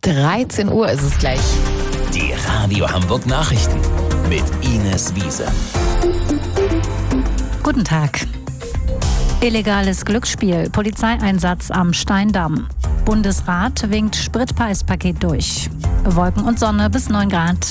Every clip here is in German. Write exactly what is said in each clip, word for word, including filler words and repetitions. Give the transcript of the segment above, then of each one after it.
dreizehn Uhr ist es gleich. Die Radio Hamburg Nachrichten mit Ines Wiese. Guten Tag. Illegales Glücksspiel, Polizeieinsatz am Steindamm. Bundesrat winkt Spritpreispaket durch. Wolken und Sonne bis neun Grad.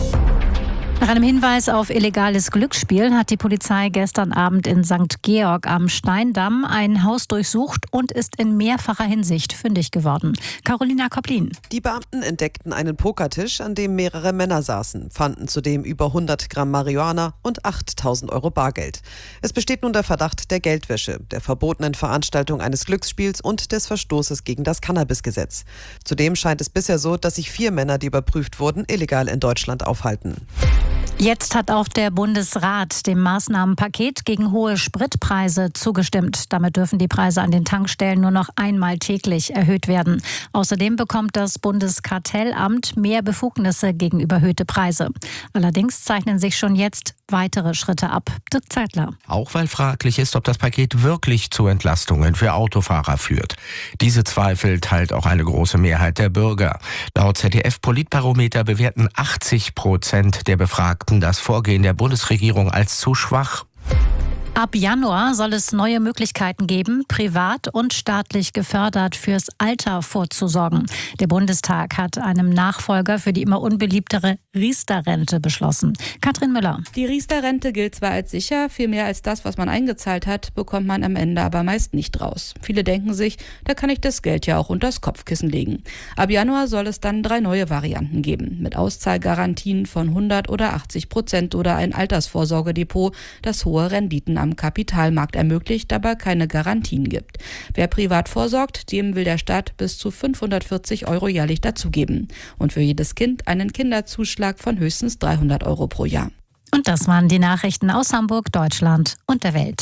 Nach einem Hinweis auf illegales Glücksspiel hat die Polizei gestern Abend in Sankt Georg am Steindamm ein Haus durchsucht und ist in mehrfacher Hinsicht fündig geworden. Carolina Koplin. Die Beamten entdeckten einen Pokertisch, an dem mehrere Männer saßen, fanden zudem über hundert Gramm Marihuana und achttausend Euro Bargeld. Es besteht nun der Verdacht der Geldwäsche, der verbotenen Veranstaltung eines Glücksspiels und des Verstoßes gegen das Cannabisgesetz. Zudem scheint es bisher so, dass sich vier Männer, die überprüft wurden, illegal in Deutschland aufhalten. Jetzt hat auch der Bundesrat dem Maßnahmenpaket gegen hohe Spritpreise zugestimmt. Damit dürfen die Preise an den Tankstellen nur noch einmal täglich erhöht werden. Außerdem bekommt das Bundeskartellamt mehr Befugnisse gegen überhöhte Preise. Allerdings zeichnen sich schon jetzt weitere Schritte ab. Dirk Zeitler. Auch weil fraglich ist, ob das Paket wirklich zu Entlastungen für Autofahrer führt. Diese Zweifel teilt auch eine große Mehrheit der Bürger. Laut Z D F-Politbarometer bewerten achtzig Prozent der Befragten das Vorgehen der Bundesregierung als zu schwach. Ab Januar soll es neue Möglichkeiten geben, privat und staatlich gefördert fürs Alter vorzusorgen. Der Bundestag hat einem Nachfolger für die immer unbeliebtere Riester-Rente beschlossen. Katrin Müller. Die Riester-Rente gilt zwar als sicher, viel mehr als das, was man eingezahlt hat, bekommt man am Ende aber meist nicht raus. Viele denken sich, da kann ich das Geld ja auch unters Kopfkissen legen. Ab Januar soll es dann drei neue Varianten geben, mit Auszahlgarantien von hundert oder achtzig Prozent oder ein Altersvorsorgedepot, das hohe Renditen am Kapitalmarkt ermöglicht, aber keine Garantien gibt. Wer privat vorsorgt, dem will der Staat bis zu fünfhundertvierzig Euro jährlich dazugeben. Und für jedes Kind einen Kinderzuschlag von höchstens dreihundert Euro pro Jahr. Und das waren die Nachrichten aus Hamburg, Deutschland und der Welt.